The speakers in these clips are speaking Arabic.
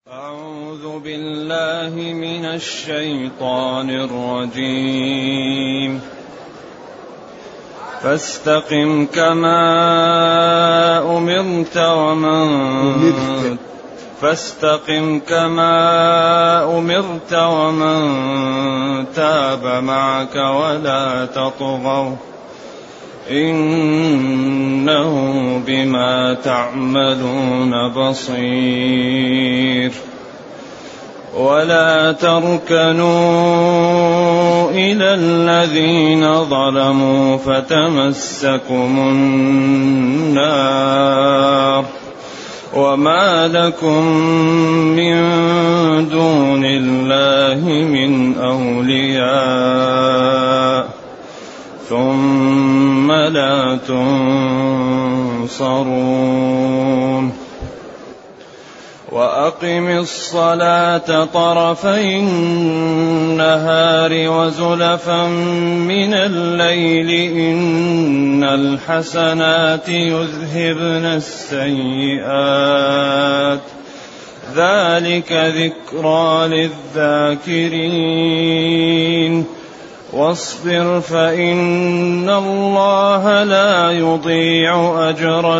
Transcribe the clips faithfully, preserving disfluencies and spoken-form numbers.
أعوذ بالله من الشيطان الرجيم. فاستقم كما أمرت ومن فاستقم كما أمرت ومن تاب معك ولا تطغوا إنه بما تعملون بصير. ولا تركنوا إلى الذين ظلموا فتمسكم النار وما لكم من دون الله من أولياء ثم لا تنصرون. وأقم الصلاة طرفي النهار وزلفا من الليل إن الحسنات يذهبن السيئات ذلك ذكرى للذاكرين. واصبر فإن الله لا يضيع أجر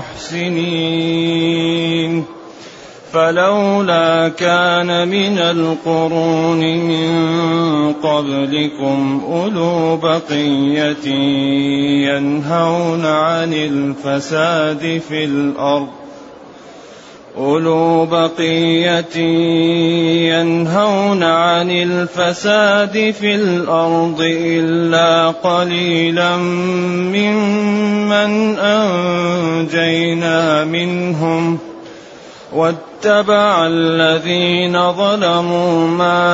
المحسنين. فلولا كان من القرون من قبلكم أولو بقية ينهون عن الفساد في الأرض أولو بقية ينهون عن الفساد في الأرض إلا قليلا ممن أنجينا منهم واتبع الذين ظلموا ما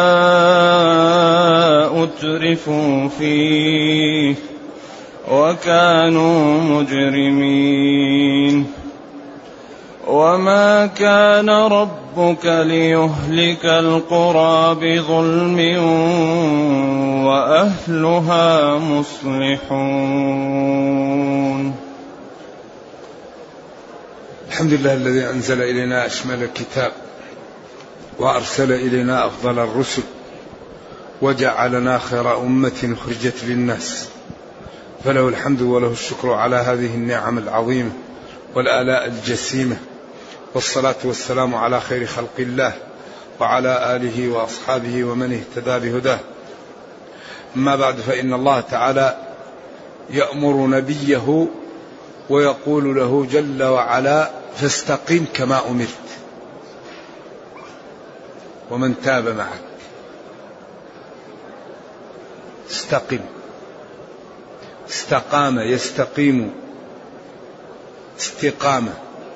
أترفوا فيه وكانوا مجرمين. وما كان ربك ليهلك القرى بظلم وأهلها مصلحون. الحمد لله الذي أنزل إلينا أشمل الكتاب وأرسل إلينا أفضل الرسل وجعلنا خير أمة أخرجت للناس، فله الحمد وله الشكر على هذه النعم العظيمة والآلاء الجسيمة، والصلاة والسلام على خير خلق الله وعلى آله وأصحابه ومن اهتدى بهداه. أما بعد، فإن الله تعالى يأمر نبيه ويقول له جل وعلا: فاستقم كما أمرت ومن تاب معك. استقم، استقام يستقيم استقامة،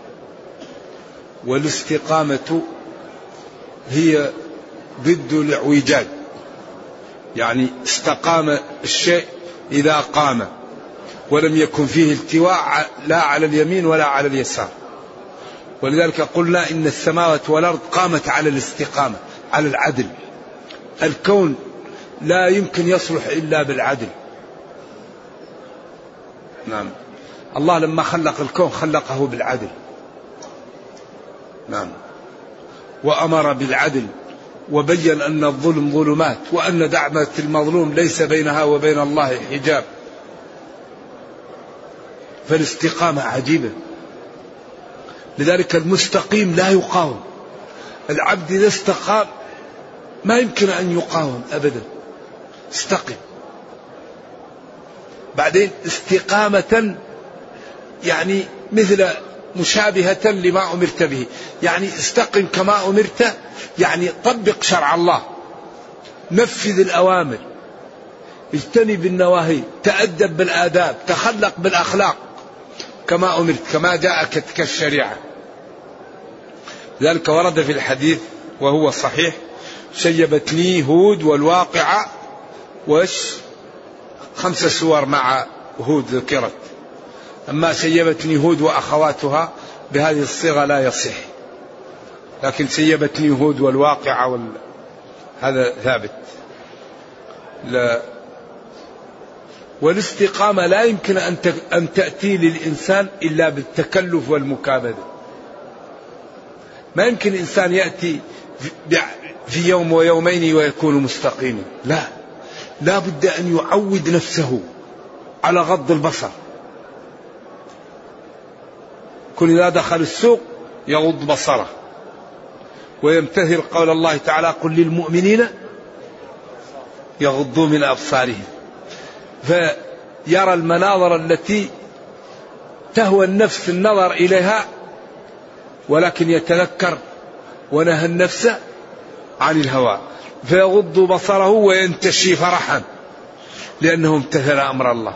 والاستقامة هي ضد الاعوجاج، يعني استقام الشيء إذا قام ولم يكن فيه التواء لا على اليمين ولا على اليسار. ولذلك قلنا إن السماوات والأرض قامت على الاستقامة، على العدل. الكون لا يمكن يصلح إلا بالعدل. نعم، الله لما خلق الكون خلقه بالعدل. نعم، وأمر بالعدل وبين أن الظلم ظلمات وأن دعوة المظلوم ليس بينها وبين الله حجاب. فالاستقامة عجيبة، لذلك المستقيم لا يقاوم. العبد إذا استقام ما يمكن أن يقاوم أبدا. استقم. بعدين استقامة يعني مثل مشابهة لما أمرت به، يعني استقم كما أمرت، يعني طبق شرع الله، نفذ الأوامر، اجتنب النواهي، تأدب بالآداب، تخلق بالأخلاق كما أمرت، كما جاءتك الشريعة. ذلك ورد في الحديث وهو صحيح: شيبتني هود والواقعة، وش خمس سور مع هود ذكرت. أما شيبتني هود وأخواتها بهذه الصيغة لا يصح، لكن شيبتني هود والواقعة وال... هذا ثابت. لا. والاستقامة لا يمكن أن تأتي للإنسان إلا بالتكلف والمكابدة. ما يمكن إنسان يأتي في يوم ويومين ويكون مستقيما، لا، لا بد أن يعود نفسه على غض البصر. كل إذا دخل السوق يغض بصره ويمتثل قول الله تعالى: قل للمؤمنين يغضوا من أبصارهم. فيرى المناظر التي تهوى النفس النظر إليها، ولكن يتذكر ونهى النفس عن الهوى، فيغض بصره وينتشي فرحا لأنه امتثل أمر الله.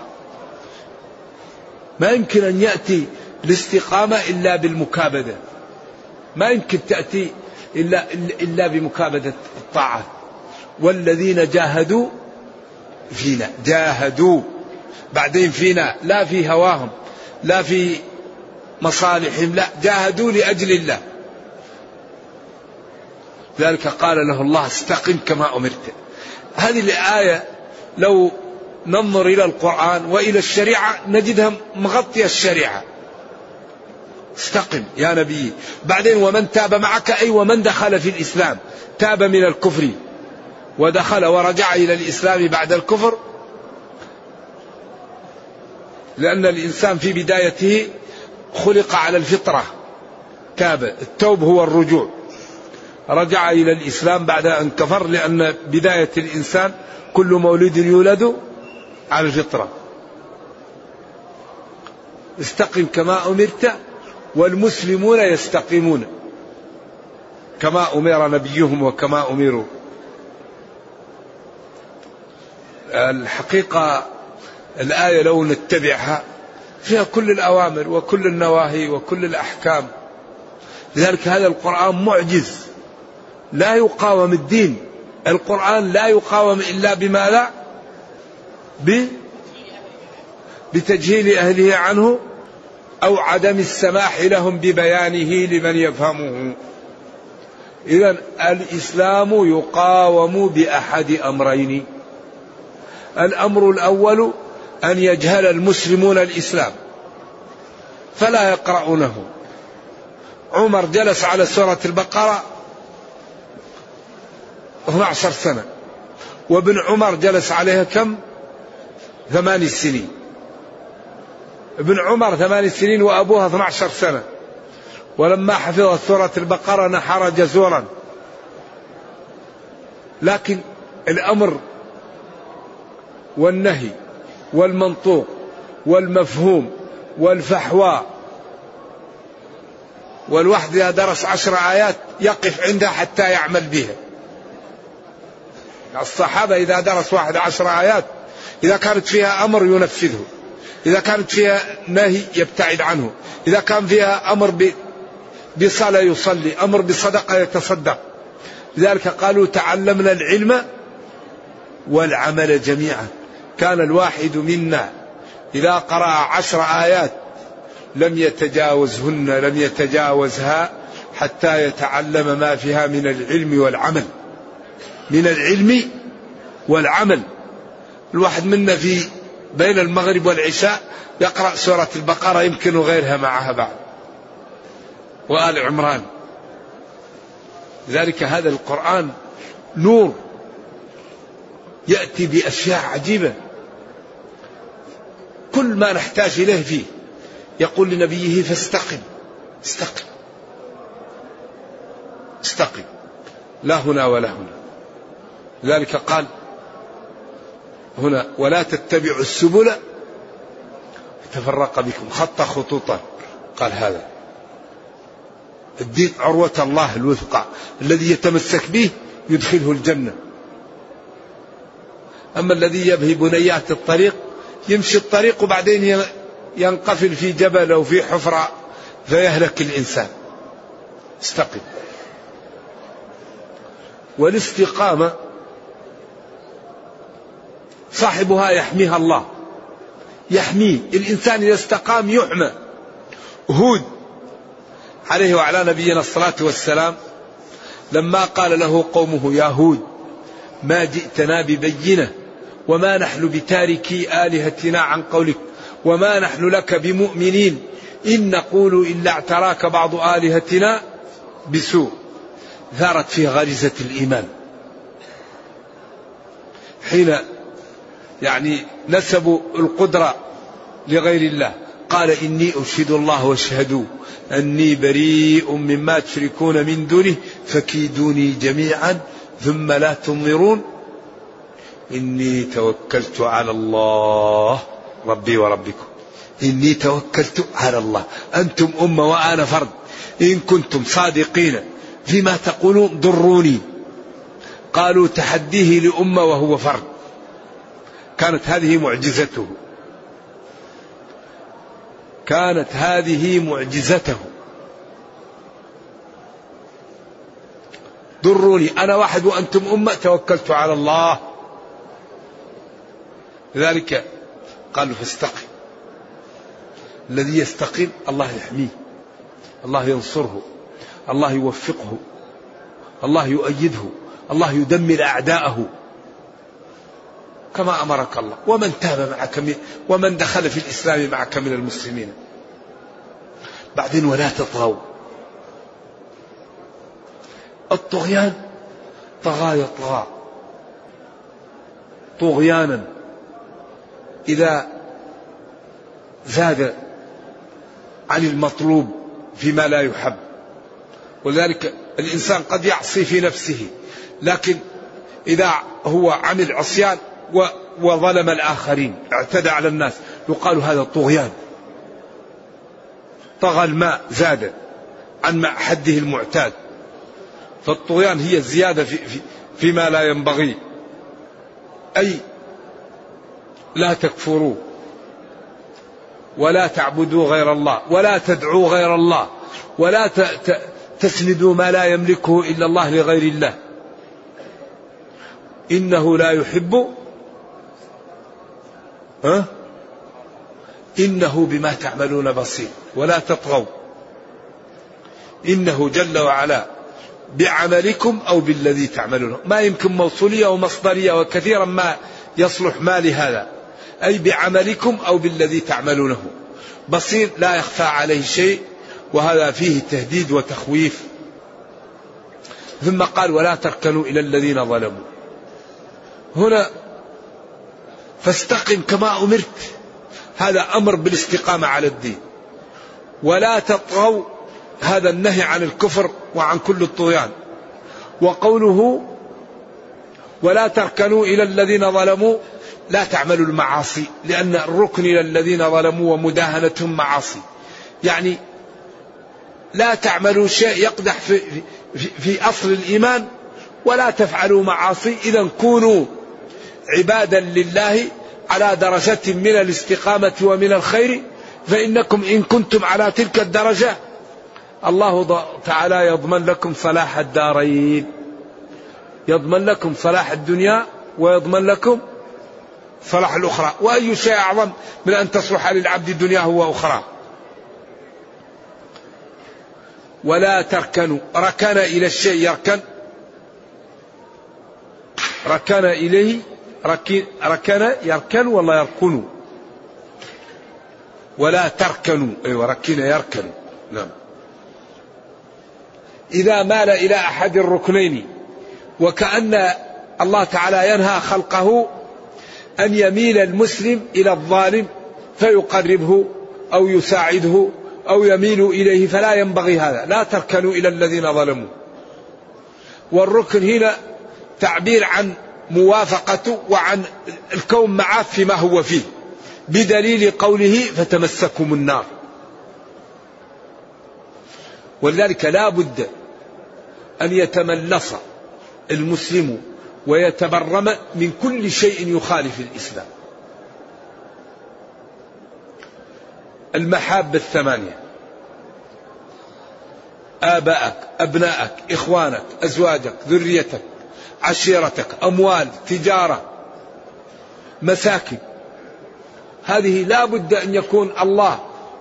ما يمكن أن يأتي الاستقامة إلا بالمكابدة، ما يمكن تأتي إلا, إلا بمكابدة الطاعات. والذين جاهدوا فينا، جاهدوا بعدين فينا، لا في هواهم لا في مصالحهم، لا، جاهدوا لأجل الله. ذلك قال له الله: استقم كما أمرت. هذه الآية لو ننظر إلى القرآن وإلى الشريعة نجدها مغطية الشريعة. استقم يا نبي. بعدين ومن تاب معك، أي ومن دخل في الإسلام، تاب من الكفر ودخل ورجع إلى الإسلام بعد الكفر، لأن الإنسان في بدايته خلق على الفطرة، تاب. التوب هو الرجوع، رجع إلى الإسلام بعد أن كفر، لأن بداية الإنسان كل مولود يولد على الفطرة. استقم كما أمرت والمسلمون يستقيمون كما أمر نبيهم وكما أمروا. الحقيقة الآية لو نتبعها فيها كل الأوامر وكل النواهي وكل الأحكام. لذلك هذا القرآن معجز، لا يقاوم الدين. القرآن لا يقاوم إلا بما لا ب بتجهيل أهله عنه أو عدم السماح لهم ببيانه لمن يفهمه. إذن الإسلام يقاوم بأحد أمرين. الأمر الأول أن يجهل المسلمون الإسلام فلا يقرؤونه. عمر جلس على سورة البقرة اثنتي عشرة سنة، وابن عمر جلس عليها كم؟ ثمان سنين. ابن عمر ثمان سنين وأبوها اثنتي عشرة سنة، ولما حفظ سورة البقرة نحر جزورا. لكن الأمر والنهي والمنطوق والمفهوم والفحوى، والواحد إذا درس عشر آيات يقف عندها حتى يعمل بها. الصحابة إذا درس واحد عشر آيات، إذا كانت فيها أمر ينفذه، إذا كانت فيها نهي يبتعد عنه، إذا كان فيها أمر بصلاة يصلي، أمر بصدقة يتصدق. لذلك قالوا: تعلمنا العلم والعمل جميعا. كان الواحد منا إذا قرأ عشر آيات لم يتجاوزهن، لم يتجاوزها حتى يتعلم ما فيها من العلم والعمل، من العلم والعمل. الواحد منا في بين المغرب والعشاء يقرأ سورة البقرة، يمكن غيرها معها بعد، وآل عمران. ذلك هذا القرآن نور يأتي بأشياء عجيبة، كل ما نحتاج إليه فيه. يقول لنبيه: فاستقم، استقم استقم، لا هنا ولا هنا. لذلك قال هنا: ولا تتبعوا السبل فتفرق بكم. خط خطوطا، قال هذا الدين عروة الله الوثقى الذي يتمسك به يدخله الجنة. أما الذي يبهي بنيات الطريق يمشي الطريق وبعدين ينقفل في جبل أو في حفرة فيهلك الإنسان. استقم. والاستقامة صاحبها يحميها الله، يحميه. الإنسان إذا استقام يحمى. هود عليه وعلى نبينا الصلاة والسلام لما قال له قومه: يا هود ما جئتنا ببينة وما نحن بتاركي آلهتنا عن قولك وما نحن لك بمؤمنين إن نقول إلا اعتراك بعض آلهتنا بسوء ثارت فيه غريزة الإيمان، حين يعني نسبوا القدرة لغير الله قال إني أشهد الله واشهدوا أني بريء مما تشركون من دونه فكيدوني جميعا ثم لا تنظرون إني توكلت على الله ربي وربكم. إني توكلت على الله، أنتم أمة وأنا فرد، إن كنتم صادقين فيما تقولون ضروني. قالوا تحديه لأمة وهو فرد، كانت هذه معجزته، كانت هذه معجزته. ضروني أنا واحد وأنتم أمة، توكلت على الله. لذلك قالوا فاستقم، الذي يستقيم الله يحميه، الله ينصره، الله يوفقه، الله يؤيده، الله يدمر أعداءه كما أمرك الله. ومن تاب معك من ومن دخل في الإسلام معك من المسلمين. بعدين ولا تطغوا. الطغيان طغى يطغى طغيانا إذا زاد عن المطلوب فيما لا يحب. ولذلك الإنسان قد يعصي في نفسه، لكن إذا هو عمل عصيان وظلم الآخرين اعتدى على الناس يقال هذا طغيان. طغى الماء زاد عن حده المعتاد. فالطغيان هي الزيادة في في فيما لا ينبغي. أي لا تكفروا ولا تعبدوا غير الله ولا تدعوا غير الله ولا تسندوا ما لا يملكه إلا الله لغير الله. إنه لا يحب ها إنه بما تعملون بصير. ولا تطغوا، إنه جل وعلا بعملكم أو بالذي تعملونه. ما يمكن موصولية ومصدرية، وكثيرا ما يصلح ما لهذا. أي بعملكم أو بالذي تعملونه بصير، لا يخفى عليه شيء، وهذا فيه تهديد وتخويف. ثم قال ولا تركنوا إلى الذين ظلموا. هنا فاستقم كما أمرت، هذا أمر بالاستقامة على الدين. ولا تطغوا، هذا النهي عن الكفر وعن كل الطغيان. وقوله ولا تركنوا إلى الذين ظلموا، لا تعملوا المعاصي، لأن الركن إلى الذين ظلموا ومداهنتهم معاصي. يعني لا تعملوا شيء يقدح في, في, في أصل الإيمان، ولا تفعلوا معاصي. إذا كونوا عبادا لله على درجة من الاستقامة ومن الخير، فإنكم إن كنتم على تلك الدرجة الله تعالى يضمن لكم صلاح الدارين، يضمن لكم صلاح الدنيا ويضمن لكم صلاح الأخرى. وأي شيء أعظم من أن تصلح للعبد دنياه وأخرى. ولا تركنوا، ركن إلى الشيء يركن، ركن إليه ركن, ركن يركن ولا يركن. ولا تركنوا، أيوة ركن يركن. نعم. إذا مال إلى أحد الركنين، وكأن الله تعالى ينهى خلقه أن يميل المسلم إلى الظالم فيقربه أو يساعده أو يميل إليه، فلا ينبغي هذا. لا تركنوا إلى الذين ظلموا. والركن هنا تعبير عن موافقته وعن الكون معه فيما هو فيه، بدليل قوله فتمسكم النار. ولذلك لا بد أن يتملص المسلم ويتبرم من كل شيء يخالف الإسلام. المحاب الثمانية: آباءك، أبناءك، إخوانك، أزواجك، ذريتك، عشيرتك، أموال، تجارة، مساكن. هذه لا بد أن يكون الله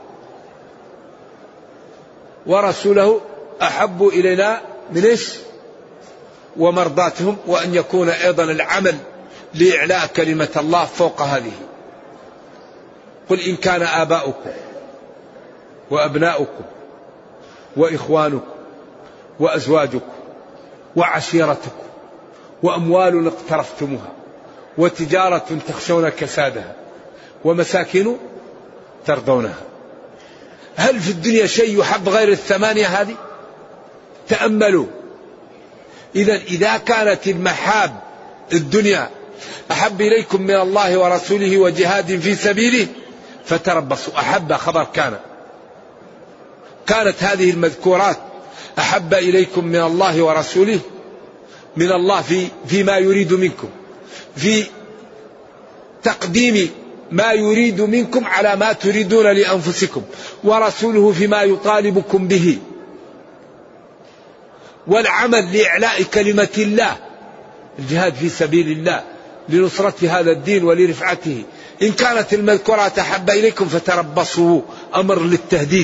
ورسوله أحب إلينا من إيش؟ ومرضاتهم، وأن يكون أيضا العمل لإعلاء كلمة الله فوق هذه. قل إن كان آباؤكم وأبناؤكم وإخوانكم وأزواجكم وعشيرتكم وأموال اقترفتموها وتجارة تخشون كسادها ومساكن ترضونها. هل في الدنيا شيء يحب غير الثمانية هذه؟ تأملوا. إذا إذا كانت المحاب الدنيا أحب إليكم من الله ورسوله وجهاد في سبيله فتربصوا. أحب خبر كان، كانت هذه المذكورات أحب إليكم من الله ورسوله، من الله في فيما يريد منكم، في تقديم ما يريد منكم على ما تريدون لأنفسكم، ورسوله فيما يطالبكم به، والعمل لإعلاء كلمة الله، الجهاد في سبيل الله لنصرة هذا الدين ولرفعته. إن كانت المذكورات أحب إليكم فتربصوا، أمر للتهديد،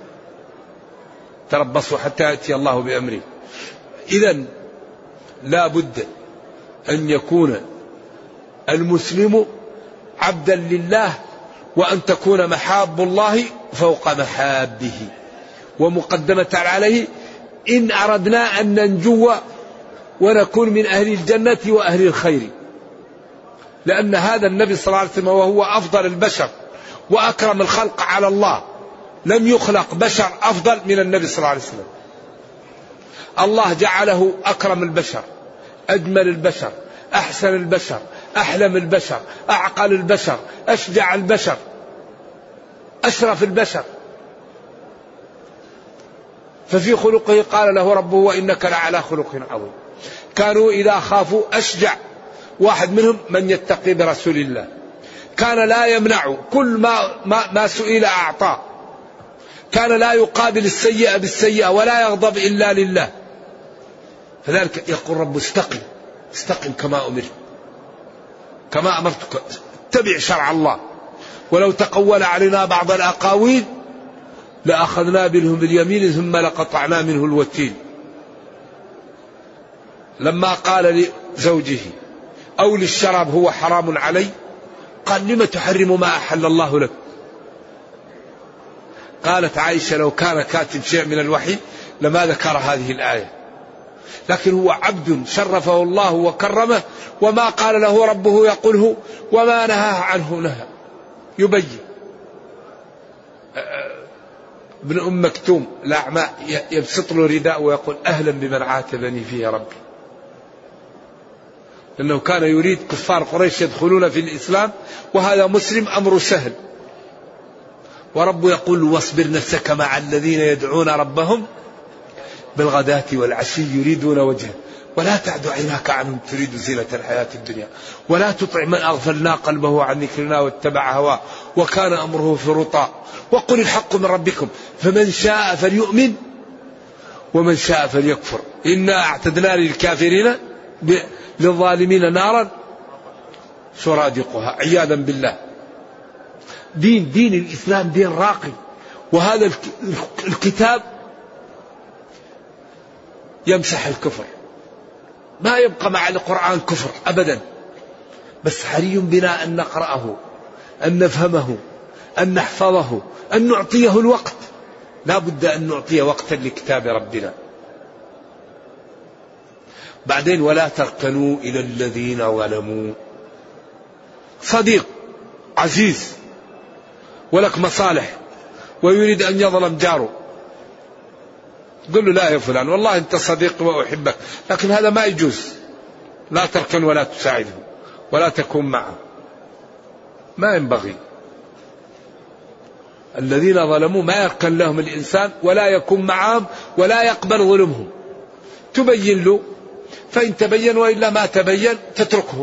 تربصوا حتى يأتي الله بأمره. إذن لا بد أن يكون المسلم عبدا لله، وأن تكون محاب الله فوق محابه ومقدمة عليه، إن أردنا أن ننجو ونكون من أهل الجنة وأهل الخير. لأن هذا النبي صلى الله عليه وسلم وهو أفضل البشر وأكرم الخلق على الله، لم يخلق بشر أفضل من النبي صلى الله عليه وسلم. الله جعله أكرم البشر، أجمل البشر، أحسن البشر، أحلم البشر، أعقل البشر، أشجع البشر، أشرف البشر. ففي خلقه قال له ربه وإنك لعلى خلق عظيم. كانوا إذا خافوا أشجع واحد منهم من يتقي برسول الله، كان لا يمنع، كل ما, ما, ما سئل أعطاه، كان لا يقابل السيئة بالسيئة ولا يغضب إلا لله. فذلك يقول رب استقم استقم كما أمرت، كما أمرتك، اتبع شرع الله. ولو تقول علينا بعض الأقاويل لأخذنا منه باليمين ثم لقطعنا منه الوتين. لما قال لزوجه أو للشراب هو حرام علي، قال لم تحرم ما أحل الله لك؟ قالت عائشة لو كان كاتب شيء من الوحي لما ذكر هذه الآية، لكن هو عبد شرفه الله وكرمه، وما قال له ربه يقوله، وما نهاه عنه نهى، يبين. ابن أم مكتوم الأعمى يبسط له رداء ويقول أهلا بمن عاتبني فيه يا ربي، لأنه كان يريد كفار قريش يدخلون في الإسلام وهذا مسلم أمر سهل. ورب يقول واصبر نفسك مع الذين يدعون ربهم بالغداة والعشي يريدون وجهه ولا تعد عيناك عنهم تريد زينة الحياة الدنيا ولا تطع من أغفلنا قلبه عن ذكرنا واتبع هواه وكان أمره فرطا وقل الحق من ربكم فمن شاء فليؤمن ومن شاء فليكفر إنا أعتدنا للكافرين للظالمين نارا سرادقها عياذا بالله. دين دين الإسلام دين راقي، وهذا الكتاب يمسح الكفر، ما يبقى مع القرآن كفر أبدا، بس حري بنا أن نقرأه، أن نفهمه، أن نحفظه، أن نعطيه الوقت. لا بد أن نعطيه وقتا لكتاب ربنا. بعدين ولا تركنوا إلى الذين ظلموا. صديق عزيز ولك مصالح ويريد أن يظلم جاره، قل له لا يا فلان والله أنت صديق وأحبك، لكن هذا ما يجوز، لا تركن ولا تساعده ولا تكون معه، ما ينبغي. الذين ظلموا ما يركن لهم الإنسان ولا يكون معهم ولا يقبل ظلمهم. تبين له فإن تبين وإلا ما تبين تتركه،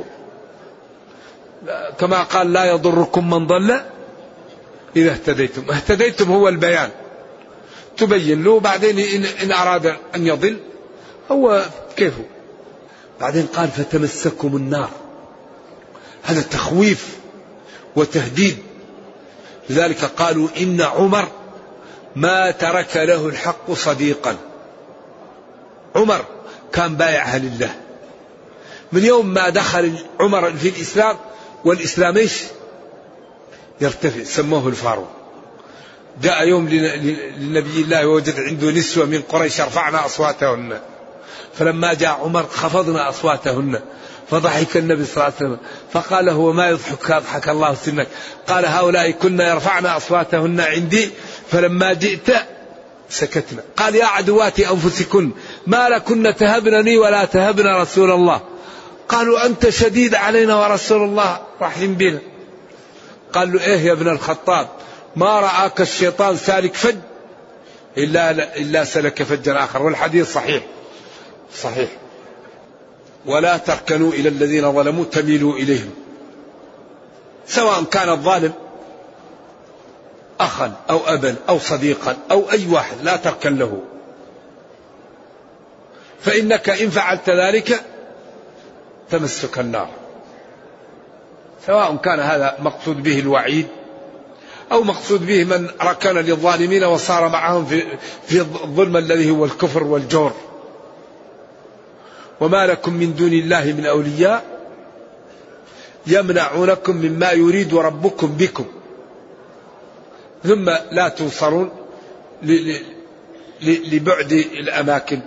كما قال لا يضركم من ضل إذا اهتديتم. اهتديتم هو البيان، تبين له بعدين إن, إن أراد أن يضل هو كيفه. بعدين قال فتمسكم النار، هذا تخويف وتهديد. لذلك قالوا إن عمر ما ترك له الحق صديقا. عمر كان بايعها لله من يوم ما دخل عمر في الإسلام، والإسلام إيش يرتفع، سموه الفاروق. جاء يوم للنبي الله ووجد عنده نسوة من قريش رفعنا أصواتهن، فلما جاء عمر خفضنا أصواتهن، فضحك النبي صلى الله عليه وسلم فقال هو ما يضحك أضحك الله سنك، قال هؤلاء كنا يرفعن أصواتهن عندي فلما جئت سكتنا. قال يا عدوات أنفسكن ما لكن تهبنني ولا تهبن رسول الله. قالوا أنت شديد علينا ورسول الله رحيم بنا. قال له إيه يا ابن الخطاب ما رآك الشيطان سالك فج إلا, إلا سلك فجا آخر، والحديث صحيح صحيح. ولا تركنوا إلى الذين ظلموا تميلوا إليهم، سواء كان الظالم أخا أو أبا أو صديقا أو أي واحد لا تركن له، فإنك إن فعلت ذلك تمسك النار، سواء كان هذا مقصود به الوعيد أو مقصود به من ركن للظالمين وصار معهم في, في الظلم الذي هو الكفر والجور. وما لكم من دون الله من أولياء يمنعونكم مما يريد ربكم بكم ثم لا توصلون لبعد الأماكن.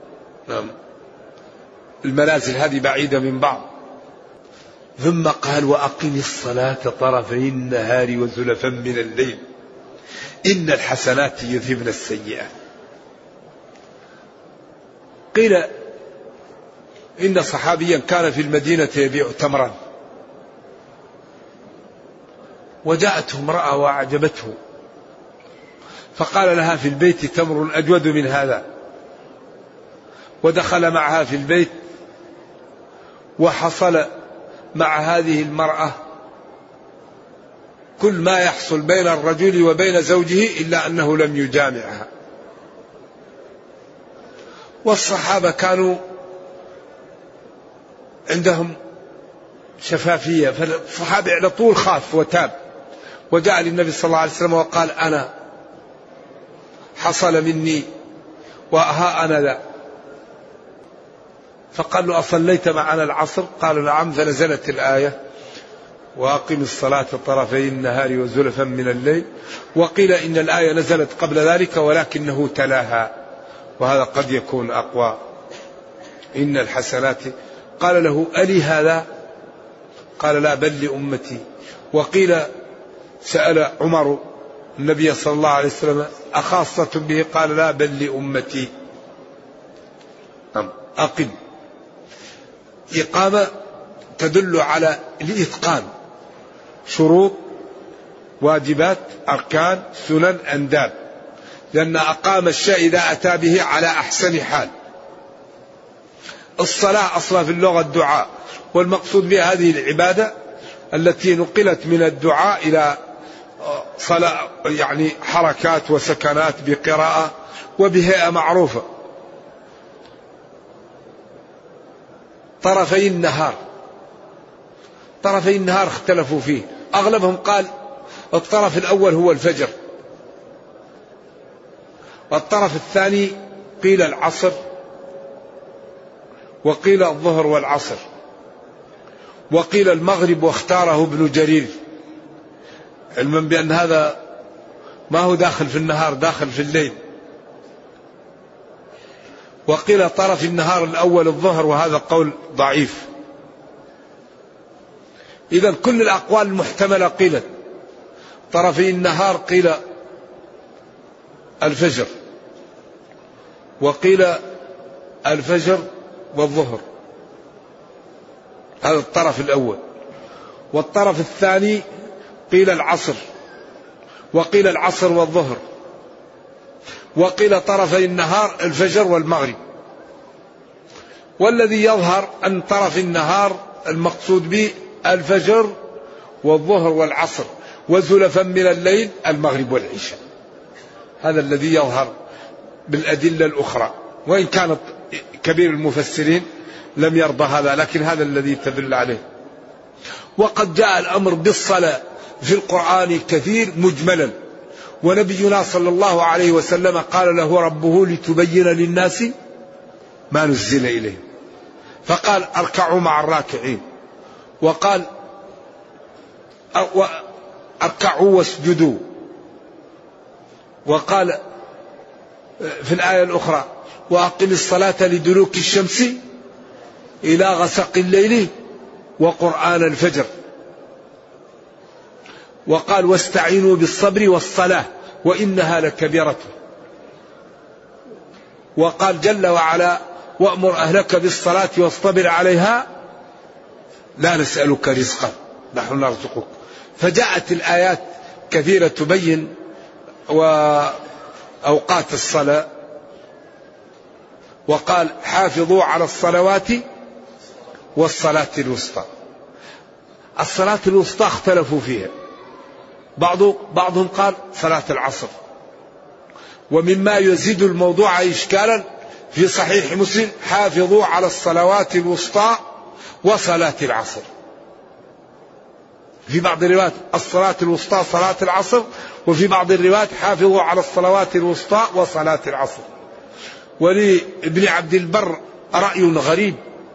المنازل هذه بعيدة من بعض. ثم قال وأقم الصلاة طرفي النهار وزلفا من الليل إن الحسنات يذهبن السيئات. قيل إن صحابيا كان في المدينة يبيع تمرا، وجاءته امرأة وأعجبته فقال لها في البيت تمر أجود من هذا، ودخل معها في البيت وحصل مع هذه المرأة كل ما يحصل بين الرجل وبين زوجه إلا أنه لم يجامعها. والصحابة كانوا عندهم شفافية، فالصحابي على طول خاف وتاب وجاء للنبي صلى الله عليه وسلم وقال أنا حصل مني وها أنا ذا. فقال له أصليت معنا العصر؟ قال نعم. فنزلت الآية وأقم الصلاة طرفي النهار وزلفا من الليل. وقيل إن الآية نزلت قبل ذلك ولكنه تلاها، وهذا قد يكون أقوى. إن الحسنات. قال له ألي هذا؟ قال لا بل لأمتي. وقيل سأل عمر النبي صلى الله عليه وسلم أخاصة به؟ قال لا بل لأمتي. أقم إقامة تدل على الإتقان، شروط واجبات أركان سنن أنداب، لأن أقام الشيء إذا أتى به على أحسن حال. الصلاة أصلا في اللغة الدعاء، والمقصود بها هذه العبادة التي نقلت من الدعاء إلى صلاة، يعني حركات وسكنات بقراءة وبهيئة معروفة. طرفي النهار، طرفي النهار اختلفوا فيه، أغلبهم قال الطرف الأول هو الفجر، والطرف الثاني قيل العصر، وقيل الظهر والعصر، وقيل المغرب واختاره ابن جرير، علما بأن هذا ما هو داخل في النهار، داخل في الليل. وقيل طرف النهار الأول الظهر، وهذا قول ضعيف. إذا كل الأقوال المحتملة قيلت. طرفي النهار قيل الفجر، وقيل الفجر والظهر، هذا الطرف الأول. والطرف الثاني قيل العصر، وقيل العصر والظهر، وقيل طرفي النهار الفجر والمغرب. والذي يظهر أن طرف النهار المقصود به الفجر والظهر والعصر، وزلفا من الليل المغرب والعشاء. هذا الذي يظهر بالأدلة الأخرى، وإن كانت كبير المفسرين لم يرضى هذا، لكن هذا الذي تدل عليه. وقد جاء الأمر بالصلاة في القرآن كثير مجملا، ونبينا صلى الله عليه وسلم قال له ربه لتبين للناس ما نزل إليه، فقال اركعوا مع الراكعين، وقال اركعوا واسجدوا، وقال في الآية الأخرى وأقم الصلاة لدلوك الشمس إلى غسق الليل وقرآن الفجر. وقال واستعينوا بالصبر والصلاة وإنها لكبيرة. وقال جل وعلا وأمر أهلك بالصلاة واصطبر عليها لا نسألك رزقا نحن نرزقك. فجاءت الآيات كثيرة تبين وأوقات الصلاة. وقال حافظوا على الصلوات والصلاة الوسطى. الصلاة الوسطى اختلفوا فيها، بعض بعضهم قال صلاة العصر. ومما يزيد الموضوع إشكالا في صحيح مسلم حافظوا على الصلوات الوسطى وصلاة العصر. في بعض الروايات الصلاة الوسطى صلاة العصر، وفي بعض الروايات حافظوا على الصلوات الوسطى وصلاة العصر. ولابن عبد البر رأي غريب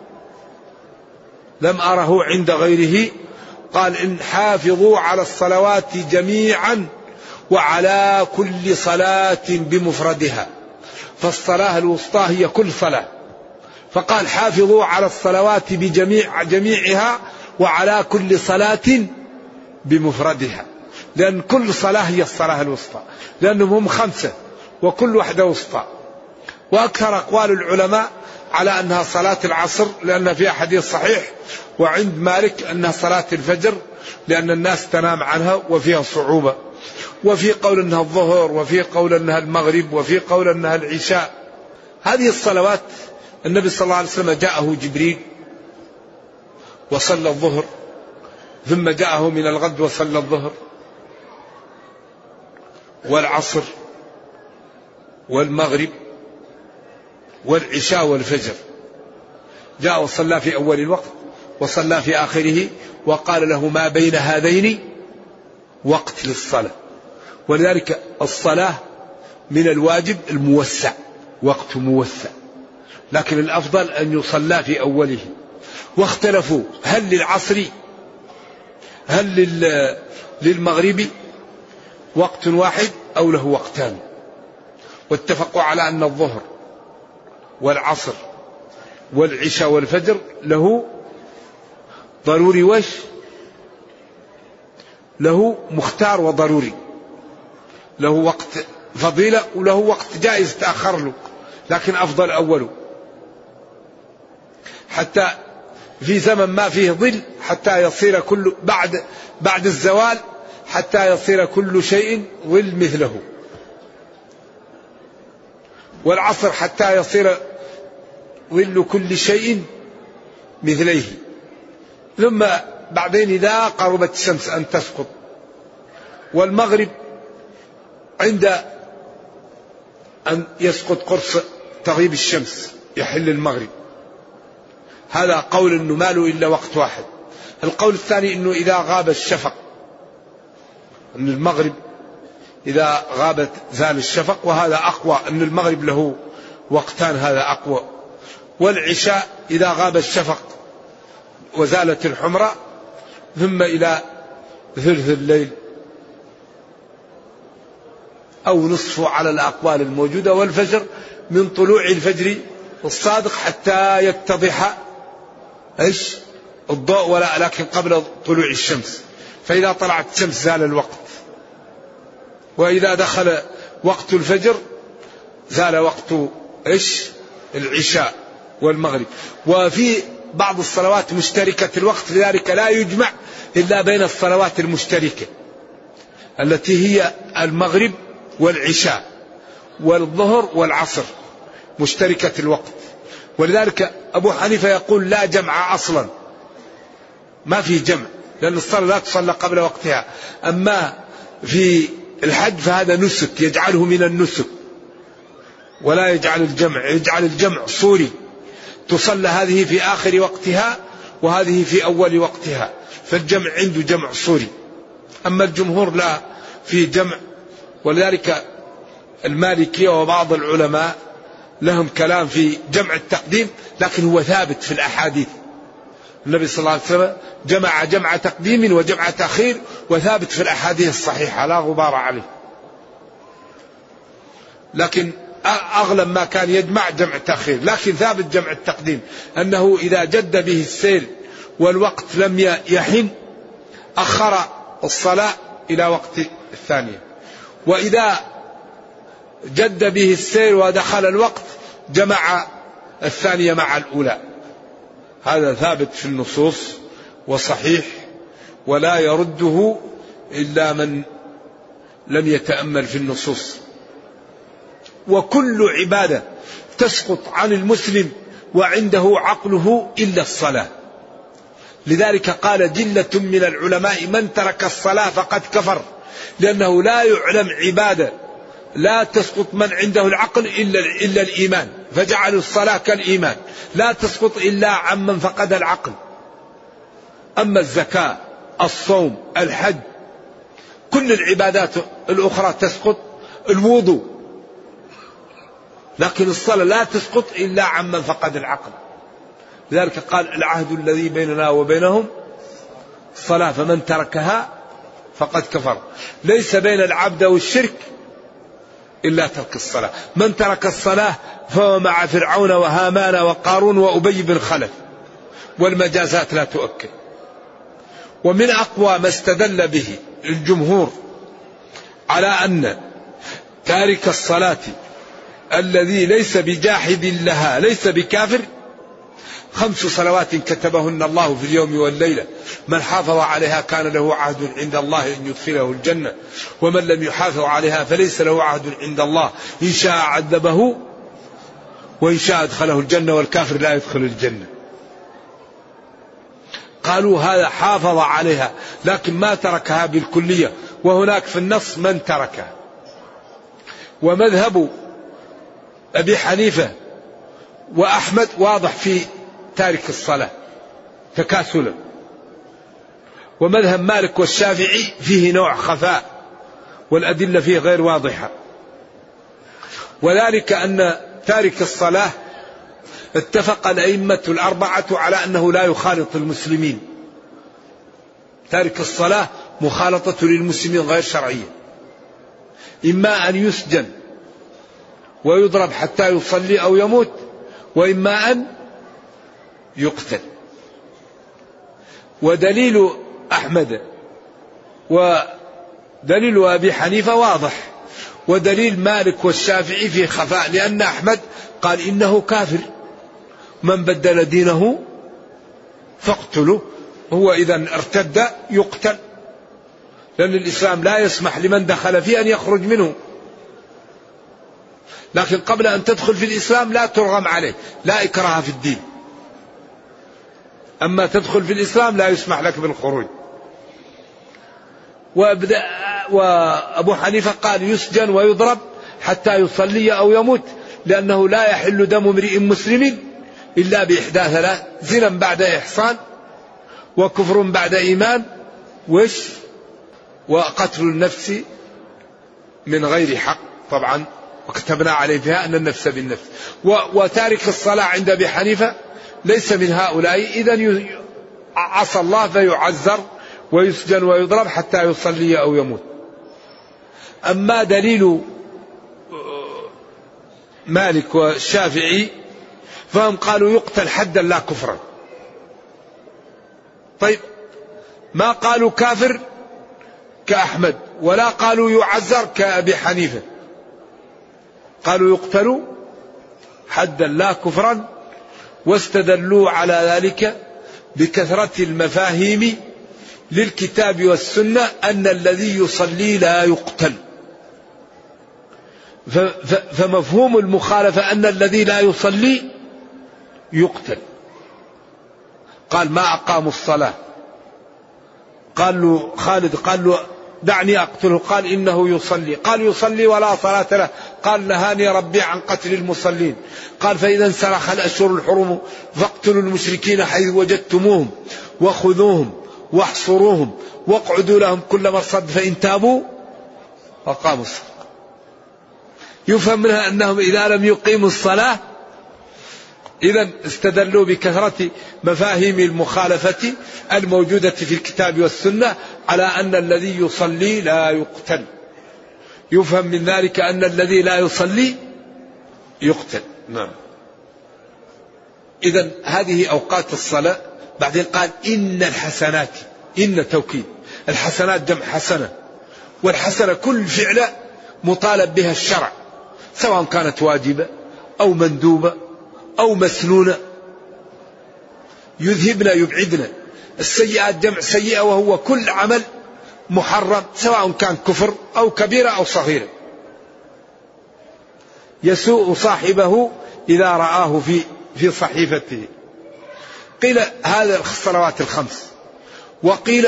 لم أره عند غيره، قال إن حافظوا على الصلوات جميعا وعلى كل صلاة بمفردها، فالصلاة الوسطى هي كل صلاة، فقال حافظوا على الصلوات بجميع جميعها وعلى كل صلاة بمفردها، لأن كل صلاة هي الصلاة الوسطى، لأنهم هم خمسة وكل واحدة وسطى. وأكثر أقوال العلماء على أنها صلاة العصر لأن فيها حديث صحيح، وعند مالك أنها صلاة الفجر لأن الناس تنام عنها وفيها صعوبة، وفي قول أنها الظهر، وفي قول أنها المغرب، وفي قول أنها العشاء. هذه الصلوات النبي صلى الله عليه وسلم جاءه جبريل وصلى الظهر، ثم جاءه من الغد وصلى الظهر والعصر والمغرب والعشاء والفجر. جاء وصلى في أول الوقت وصلى في آخره، وقال له ما بين هذين وقت للصلاة. ولذلك الصلاة من الواجب الموسع، وقت موسع، لكن الأفضل أن يصلى في أوله. واختلفوا هل للعصر هل للمغرب وقت واحد أو له وقتان، واتفقوا على أن الظهر والعصر والعشاء والفجر له ضروري وش له مختار وضروري، له وقت فضيلة وله وقت جائز تأخر له، لكن أفضل أوله، حتى في زمن ما فيه ظل حتى يصير كل بعد بعد الزوال حتى يصير كل شيء ظل مثله، والعصر حتى يصير ظل كل شيء مثليه، ثم بعدين إذا قربت الشمس أن تسقط. والمغرب عند أن يسقط قرص تغيب الشمس يحل المغرب. هذا قول أنه ما له إلا وقت واحد. القول الثاني أنه إذا غاب الشفق، أن المغرب إذا غابت زال الشفق، وهذا أقوى، أن المغرب له وقتان، هذا أقوى. والعشاء إذا غاب الشفق وزالت الحمرة ثم إلى ثلث الليل أو نصفه على الأقوال الموجودة. والفجر من طلوع الفجر الصادق حتى يتضح إيش الضوء، ولا لكن قبل طلوع الشمس، فإذا طلعت الشمس زال الوقت. وإذا دخل وقت الفجر زال وقت إيش العشاء والمغرب. وفي بعض الصلوات مشتركة الوقت، لذلك لا يجمع إلا بين الصلوات المشتركة التي هي المغرب والعشاء والظهر والعصر مشتركة الوقت. ولذلك أبو حنيفة يقول لا جمع أصلا، ما في جمع، لأن الصلاة لا تصلى قبل وقتها. أما في الحج فهذا نسك يجعله من النسك، ولا يجعل الجمع، يجعل الجمع صوري، تصلى هذه في آخر وقتها وهذه في أول وقتها، فالجمع عنده جمع صوري. أما الجمهور لا، في جمع. ولذلك المالكية وبعض العلماء لهم كلام في جمع التقديم، لكن هو ثابت في الأحاديث. النبي صلى الله عليه وسلم جمع جمع تقديم وجمع تأخير، وثابت في الأحاديث الصحيحة لا غبار عليه. لكن أغلب ما كان يجمع جمع تأخير، لكن ثابت جمع التقديم أنه إذا جد به السيل والوقت لم يحن أخر الصلاة إلى وقت الثانية، وإذا جد به السيل ودخل الوقت جمع الثانية مع الأولى. هذا ثابت في النصوص وصحيح ولا يرده إلا من لم يتأمل في النصوص. وكل عبادة تسقط عن المسلم وعنده عقله إلا الصلاة. لذلك قال جلة من العلماء من ترك الصلاة فقد كفر، لأنه لا يعلم عبادة لا تسقط من عنده العقل إلا, إلا الإيمان، فجعلوا الصلاة كالإيمان لا تسقط إلا عمن فقد العقل. أما الزكاة الصوم الحج كل العبادات الأخرى تسقط، الوضوء، لكن الصلاة لا تسقط إلا عمن فقد العقل. لذلك قال العهد الذي بيننا وبينهم الصلاة فمن تركها فقد كفر. ليس بين العبد والشرك إلا ترك الصلاة. من ترك الصلاة فهو مع فرعون وهامان وقارون وأبي بن خلف، والمجازات لا تؤكد. ومن أقوى ما استدل به الجمهور على أن تارك الصلاة الذي ليس بجاحد لها ليس بكافر خمس صلوات كتبهن الله في اليوم والليلة، من حافظ عليها كان له عهد عند الله أن يدخله الجنة، ومن لم يحافظ عليها فليس له عهد عند الله، إن شاء عذبه وإن شاء أدخله الجنة، والكافر لا يدخل الجنة. قالوا هذا حافظ عليها لكن ما تركها بالكلية، وهناك في النص من تركها. ومذهب أبي حنيفة وأحمد واضح في تارك الصلاة تكاسلا، ومذهب مالك والشافعي فيه نوع خفاء والأدلة فيه غير واضحة. وذلك أن تارك الصلاة اتفق الأئمة الأربعة على أنه لا يخالط المسلمين. تارك الصلاة مخالطة للمسلمين غير شرعية، إما أن يسجن ويضرب حتى يصلي أو يموت، وإما أن يقتل. ودليل أحمد ودليل أبي حنيفة واضح، ودليل مالك والشافعي في خفاء، لأن أحمد قال إنه كافر، من بدل دينه فاقتله، هو إذا ارتد يقتل، لأن الإسلام لا يسمح لمن دخل فيه أن يخرج منه. لكن قبل أن تدخل في الإسلام لا ترغم عليه، لا إكراه في الدين. أما تدخل في الإسلام لا يسمح لك بالخروج. وأبو حنيفة قال يسجن ويضرب حتى يصلي أو يموت، لأنه لا يحل دم امرئ مسلم إلا بإحدى ثلاث: زنا بعد إحصان، وكفر بعد إيمان، وش وقتل النفس من غير حق. طبعا وكتبنا عليه فيها أن النفس بالنفس. وتارك الصلاة عند أبي حنيفة ليس من هؤلاء، إذا عصى الله فيعذر ويسجن ويضرب حتى يصلي أو يموت. أما دليل مالك والشافعي فهم قالوا يقتل حدا لا كفرا. طيب ما قالوا كافر كأحمد، ولا قالوا يعذر كأبي حنيفة، قالوا يقتل حدا لا كفرا. واستدلوا على ذلك بكثرة المفاهيم للكتاب والسنة أن الذي يصلي لا يقتل. فمفهوم المخالفة أن الذي لا يصلي يقتل. قال ما أقاموا الصلاة، قال له خالد قال له دعني أقتله، قال إنه يصلي، قال يصلي ولا صلاة له، قال نهاني ربي عن قتل المصلين. قال فإذا انسلخ الأشهر الحرم فاقتلوا المشركين حيث وجدتموهم وخذوهم واحصروهم واقعدوا لهم كل مرصد فإن تابوا وقاموا الصلاة. يفهم منها أنهم إذا لم يقيموا الصلاة، إذا استدلوا بكثرة مفاهيم المخالفة الموجودة في الكتاب والسنة على أن الذي يصلي لا يقتل. يفهم من ذلك أن الذي لا يصلي يقتل. نعم. إذن هذه أوقات الصلاة. بعدين قال إن الحسنات، إن توكيد، الحسنات جمع حسنة، والحسنة كل فعلة مطالب بها الشرع، سواء كانت واجبة أو مندوبة أو مسنونة. يذهبنا يبعدنا. السيئات جمع سيئة، وهو كل عمل محرم سواء كان كفر أو كبيرة أو صغيرة. يسوء صاحبه إذا رآه في في صحيفته. قيل هذا الصلوات الخمس، وقيل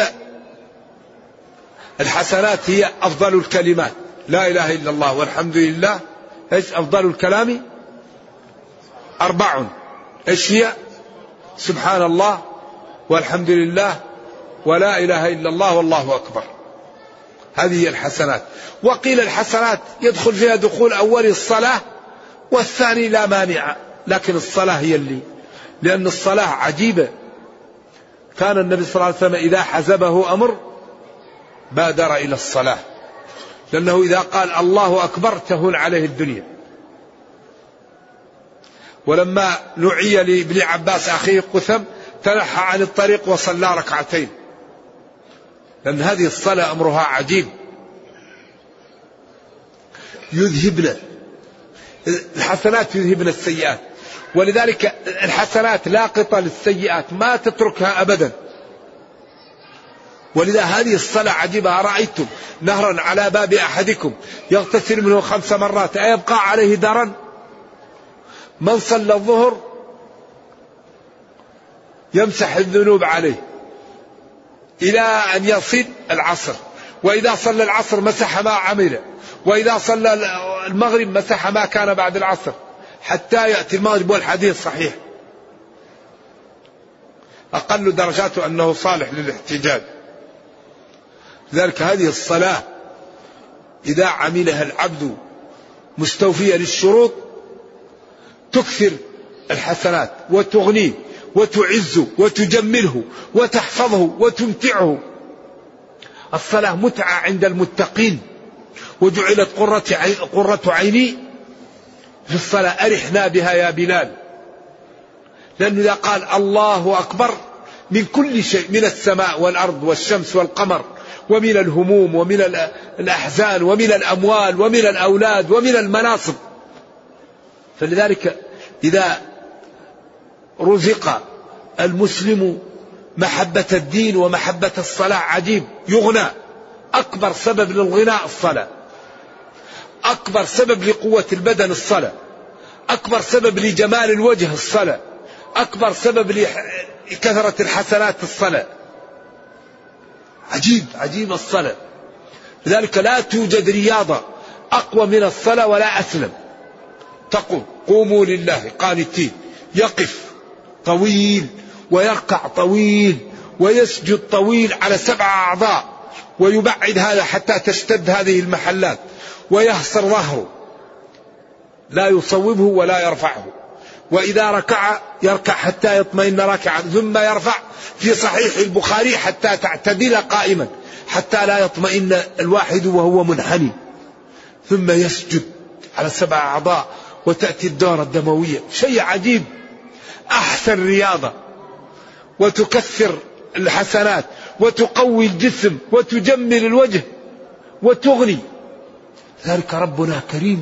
الحسنات هي أفضل الكلمات، لا إله إلا الله والحمد لله. إيش أفضل الكلام؟ أربع. إيش هي؟ سبحان الله والحمد لله ولا إله إلا الله والله أكبر. هذه هي الحسنات. وقيل الحسنات يدخل فيها دخول أول الصلاة، والثاني لا مانع، لكن الصلاة هي اللي، لأن الصلاة عجيبة. كان النبي صلى الله عليه وسلم إذا حزبه أمر بادر إلى الصلاة، لأنه إذا قال الله أكبر تهون عليه الدنيا. ولما نعي لابن عباس أخيه قثم تنحى عن الطريق وصلى ركعتين، لأن هذه الصلاة أمرها عجيب. يذهبنا الحسنات، يذهبنا السيئات، ولذلك الحسنات لاقطة للسيئات ما تتركها أبدا. ولذا هذه الصلاة عجيبة. أرأيتم نهرا على باب أحدكم يغتسل منه خمس مرات أيبقى عليه درا؟ من صلى الظهر يمسح الذنوب عليه إلى أن يصل العصر، وإذا صلى العصر مسح ما عمل، وإذا صلى المغرب مسح ما كان بعد العصر، حتى يأتي المغرب، والحديث صحيح. أقل درجاته أنه صالح للاحتجاج. لذلك هذه الصلاة إذا عملها العبد مستوفية للشروط تكثر الحسنات وتغنيه وتعزه وتجمله وتحفظه وتمتعه. الصلاة متعة عند المتقين، وجعلت قرة عين قرة عيني في الصلاة، أرحنا بها يا بلال. لأنه إذا قال الله أكبر من كل شيء، من السماء والأرض والشمس والقمر، ومن الهموم ومن الأحزان ومن الأموال ومن الأولاد ومن المناصب. فلذلك إذا رزق المسلم محبة الدين ومحبة الصلاة عجيب يغنى. أكبر سبب للغناء الصلاة، أكبر سبب لقوة البدن الصلاة، أكبر سبب لجمال الوجه الصلاة، أكبر سبب لكثرة الحسنات الصلاة. عجيب عجيب الصلاة. لذلك لا توجد رياضة أقوى من الصلاة ولا أسلم. تقول قوموا لله قانتين، يقف طويل ويركع طويل ويسجد طويل على سبع أعضاء، ويبعد هذا حتى تشتد هذه المحلات، ويهصر ظهره لا يصوبه ولا يرفعه، وإذا ركع يركع حتى يطمئن راكعا، ثم يرفع في صحيح البخاري حتى تعتدل قائما، حتى لا يطمئن الواحد وهو منحني، ثم يسجد على سبع أعضاء وتأتي الدورة الدموية. شيء عجيب. أحسن رياضة، وتكثر الحسنات وتقوي الجسم وتجمل الوجه وتغني. ذلك ربنا كريم.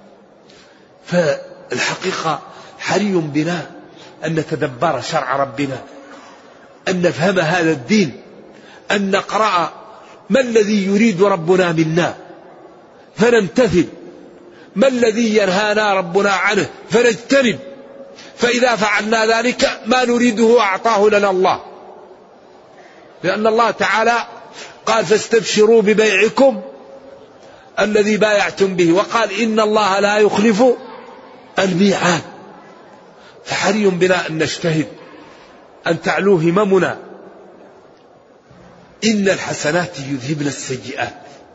فالحقيقة حري بنا أن نتدبر شرع ربنا، أن نفهم هذا الدين، أن نقرأ ما الذي يريد ربنا منا فنمتثل، ما الذي ينهانا ربنا عنه فنجتنب. فإذا فعلنا ذلك ما نريده أعطاه لنا الله، لأن الله تعالى قال فاستبشروا ببيعكم الذي بايعتم به، وقال إن الله لا يخلف الميعاد. فحري بنا أن نجتهد، أن تعلو هممنا. إن الحسنات يذهبن السيئات.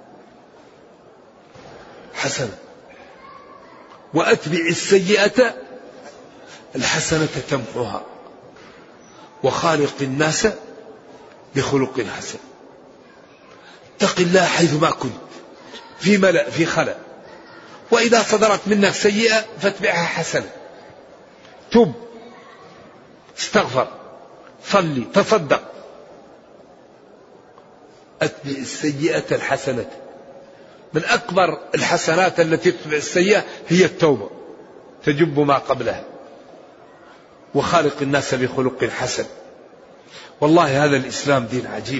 حسنة وأتبع السيئة الحسنة تمحوها وخالق الناس بخلق حسن. اتق الله حيثما كنت، في ملأ في خلأ، وإذا صدرت منك سيئة فاتبعها حسنة، تب، استغفر، صلي، تصدق، أتبع السيئة الحسنة. من أكبر الحسنات التي تتبع السيئة هي التوبة، تجب ما قبلها. وخالق الناس بخلق حسن. والله هذا الإسلام دين عجيب.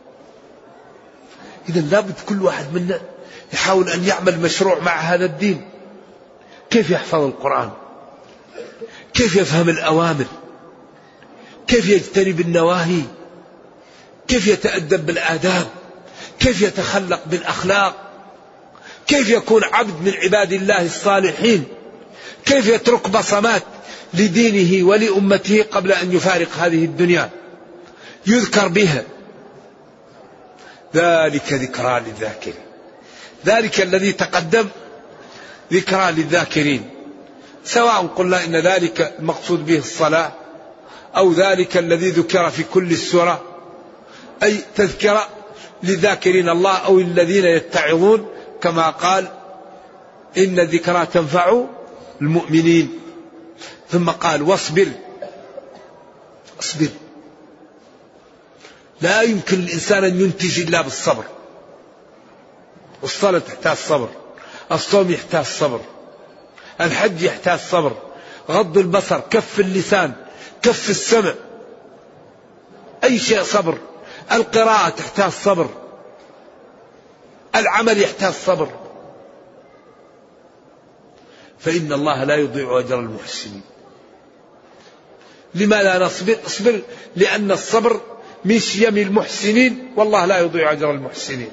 إذا لابد كل واحد منا يحاول أن يعمل مشروع مع هذا الدين. كيف يحفظ القرآن، كيف يفهم الأوامر، كيف يجتنب النواهي، كيف يتأدب بالآداب، كيف يتخلق بالأخلاق، كيف يكون عبد من عباد الله الصالحين، كيف يترك بصمات لدينه ولأمته قبل أن يفارق هذه الدنيا يذكر بها. ذلك ذكرى للذاكرين. ذلك الذي تقدم ذكرى للذاكرين، سواء قلنا إن ذلك المقصود به الصلاة، أو ذلك الذي ذكر في كل السورة، أي تذكرة للذاكرين الله أو الذين يتعظون، كما قال إن الذكرى تنفع المؤمنين. ثم قال واصبر. اصبر، لا يمكن الإنسان أن ينتج إلا بالصبر. الصلاة تحتاج صبر، الصوم يحتاج صبر، الحج يحتاج صبر، غض البصر، كف اللسان، كف السمع، أي شيء صبر. القراءة تحتاج صبر، العمل يحتاج صبر. فإن الله لا يضيع أجر المحسنين. لما لا نصبر؟ اصبر لأن الصبر من شيم المحسنين، والله لا يضيع أجر المحسنين.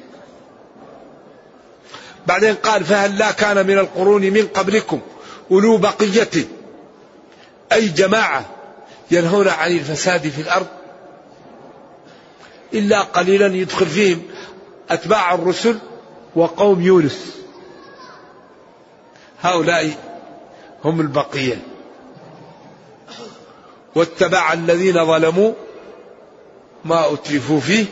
بعدين قال فهل لا كان من القرون من قبلكم أولو بقية، أي جماعة ينهون عن الفساد في الأرض، إلا قليلا يدخل فيهم أتباع الرسل وقوم يونس. هؤلاء هم البقية. واتبع الذين ظلموا ما أترفوا فيه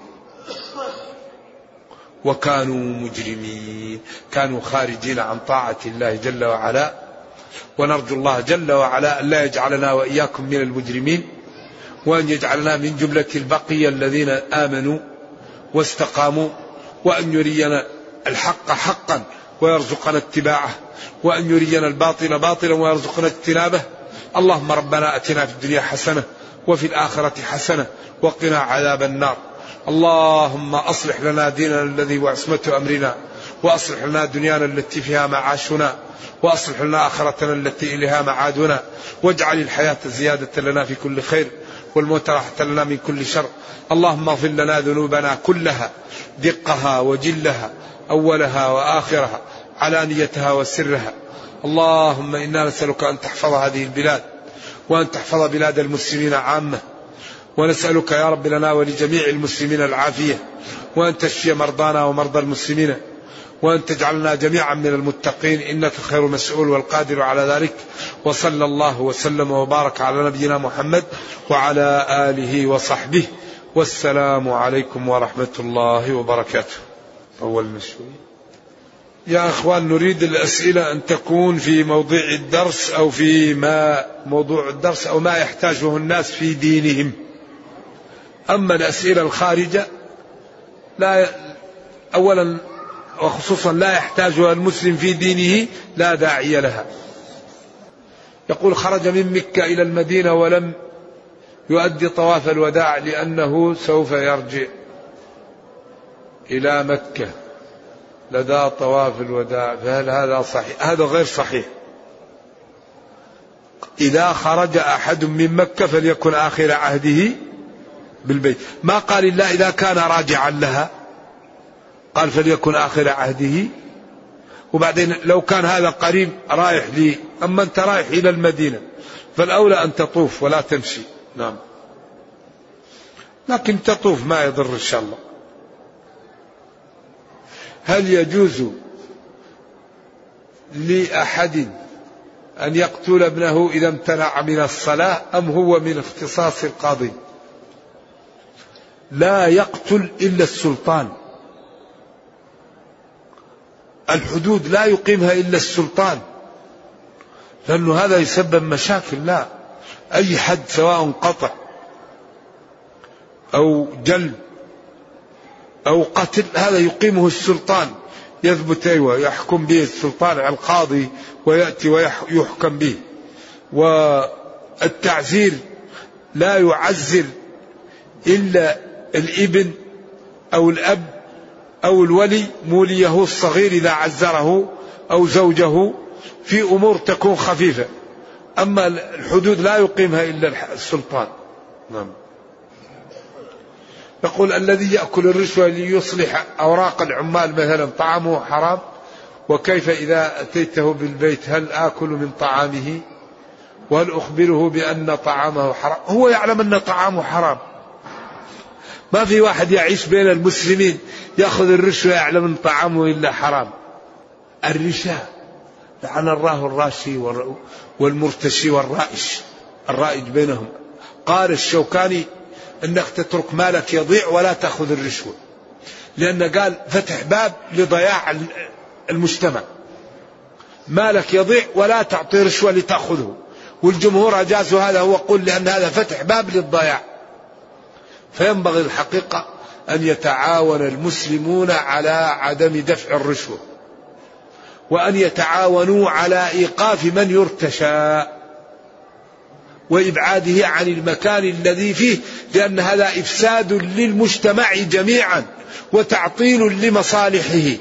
وكانوا مجرمين. كانوا خارجين عن طاعة الله جل وعلا. ونرجو الله جل وعلا أن لا يجعلنا وإياكم من المجرمين، وأن يجعلنا من جملة البقية الذين آمنوا واستقاموا، وأن يرينا الحق حقا ويرزقنا اتباعه، وأن يرينا الباطل باطلا ويرزقنا اجتنابه. اللهم ربنا أتنا في الدنيا حسنة وفي الآخرة حسنة وقنا عذاب النار. اللهم أصلح لنا ديننا الذي هو عصمة أمرنا، وأصلح لنا دنيانا التي فيها معاشنا، وأصلح لنا آخرتنا التي إليها معادنا، واجعل الحياة زيادة لنا في كل خير والموت راحة لنا من كل شر. اللهم اغفر لنا ذنوبنا كلها، دقها وجلها، أولها وآخرها، علانيتها وسرها. اللهم إنا نسألك أن تحفظ هذه البلاد، وأن تحفظ بلاد المسلمين عامة، ونسألك يا رب لنا ولجميع المسلمين العافية، وأن تشفي مرضانا ومرضى المسلمين، وأن تجعلنا جميعا من المتقين، إنك خير مسؤول والقادر على ذلك. وصلى الله وسلم وبارك على نبينا محمد وعلى آله وصحبه، والسلام عليكم ورحمة الله وبركاته. أول مشوي يا أخوان، نريد الأسئلة أن تكون في موضوع الدرس أو في ما موضوع الدرس أو ما يحتاجه الناس في دينهم. أما الأسئلة الخارجة لا، أولا وخصوصا لا يحتاجها المسلم في دينه، لا داعي لها. يقول خرج من مكة إلى المدينة ولم يؤدي طواف الوداع لأنه سوف يرجع إلى مكة لدى طواف الوداع، فهل هذا صحيح؟ هذا غير صحيح. إذا خرج أحد من مكة فليكن آخر عهده بالبيت. ما قال إلا إذا كان راجعا لها، قال فليكن آخر عهده. وبعدين لو كان هذا قريب رايح لي، أما أنت رايح إلى المدينة فالأولى أن تطوف ولا تمشي. نعم، لكن تطوف ما يضر إن شاء الله. هل يجوز لأحد أن يقتل ابنه إذا امتنع من الصلاة، أم هو من اختصاص القاضي؟ لا يقتل إلا السلطان، الحدود لا يقيمها إلا السلطان، لأنه هذا يسبب مشاكل. لا، أي حد سواء قطع أو جلب أو قتل هذا يقيمه السلطان، يثبت أيوة يحكم به السلطان على القاضي ويأتي ويحكم به. والتعزير لا يعزر إلا الابن أو الأب أو الولي موليه الصغير إذا عزره أو زوجه في أمور تكون خفيفة، أما الحدود لا يقيمها إلا السلطان. نعم. يقول الذي يأكل الرشوة ليصلح أوراق العمال مثلا طعامه حرام، وكيف إذا أتيته بالبيت هل آكل من طعامه وهل أخبره بأن طعامه حرام؟ هو يعلم أن طعامه حرام. ما في واحد يعيش بين المسلمين يأخذ الرشوة يعلم أن طعامه إلا حرام. الرشا لعن الله الراشي والمرتشي والرائش، الرائج بينهم. قال الشوكاني أنك تترك مالك يضيع ولا تأخذ الرشوة، لأن قال فتح باب لضياع المجتمع. مالك يضيع ولا تعطي رشوة لتأخذه، والجمهور أجازوا هذا، هو قل لأن هذا فتح باب للضياع. فينبغي الحقيقة أن يتعاون المسلمون على عدم دفع الرشوة، وأن يتعاونوا على إيقاف من يرتشى وإبعاده عن المكان الذي فيه، لأن هذا إفساد للمجتمع جميعا وتعطيل لمصالحه.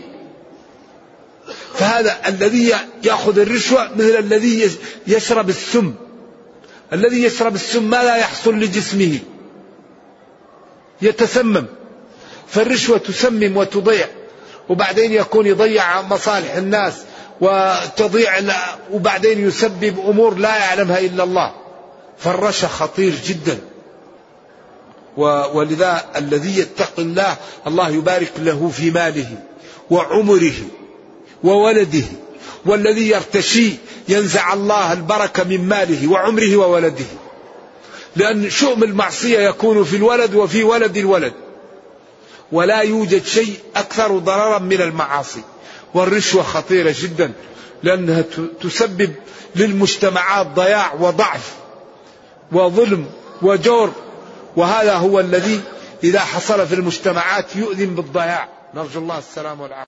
فهذا الذي يأخذ الرشوة مثل الذي يشرب السم. الذي يشرب السم ما لا يحصل لجسمه، يتسمم. فالرشوة تسمم وتضيع، وبعدين يكون يضيع مصالح الناس وتضيع، وبعدين يسبب أمور لا يعلمها إلا الله. فالرشا خطير جدا، ولذا الذي يتقي الله الله يبارك له في ماله وعمره وولده، والذي يرتشي ينزع الله البركة من ماله وعمره وولده، لأن شؤم المعصية يكون في الولد وفي ولد الولد، ولا يوجد شيء أكثر ضررا من المعاصي. والرشوة خطيرة جدا لأنها تسبب للمجتمعات ضياع وضعف وظلم وجور، وهذا هو الذي إذا حصل في المجتمعات يؤذن بالضياع. نرجو الله السلام والعافية.